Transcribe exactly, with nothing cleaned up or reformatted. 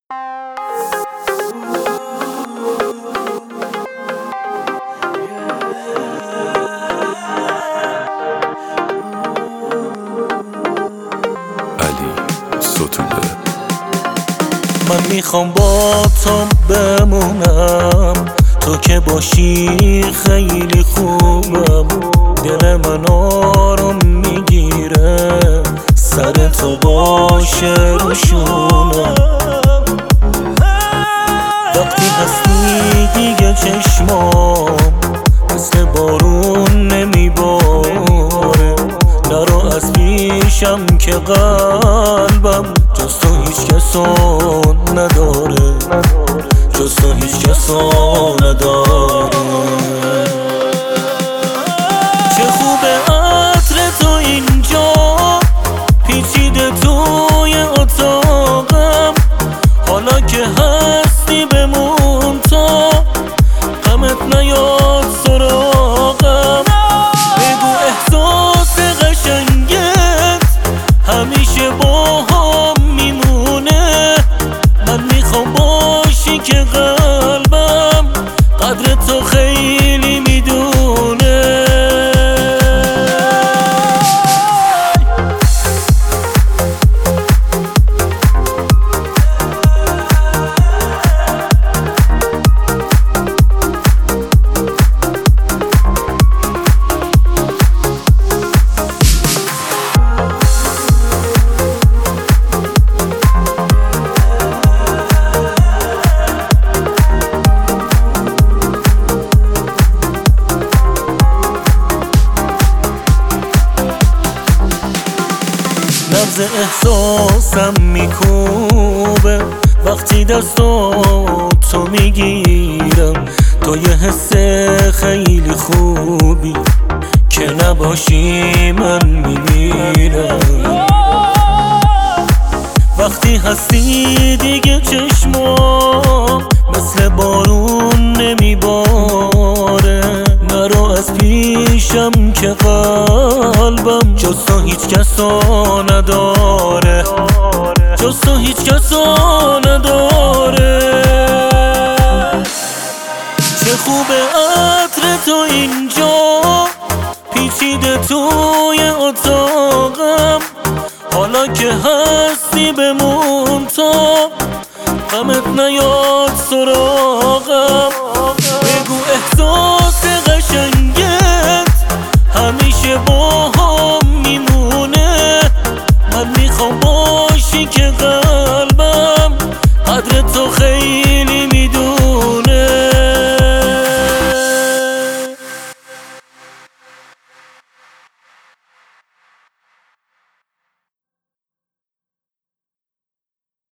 من میخوام با تو بمونم، تو که باشی خیلی خوبم. دل من آرام میگیره سر تو باشه روشونم. وقتی هستی دیگه چشمام مثل بارون نمیباره. نرو از پیشم که قلبم جز تو هیچ کسو نداره، جز تو هیچ کسو نداره. چه خوبه عطر تو اینجا پیچیده توی اتاقم. حالا که هستی بمون تا غمت نیاد سراغم. بگو احساس قشنگت همیشه با هم میمونه. من میخوام باشی که قلبم قدر تو خیلی میدونه. نبض احساسم میکوبه وقتی دستو تو میگیرم. تو یه حس خیلی خوبی که نباشی من میمیرم. وقتی هستی دیگه چشمام مثل بارون نمیباره. نرو از پیشم که قلبم جز تو هیچ کسو نداره، جز تو هیچ کسو نداره. چه خوبه عطر تو اینجا پیچیده توی اتاقم. حالا که هستی بمون تا غمت نیاد سراغم. بگو احساس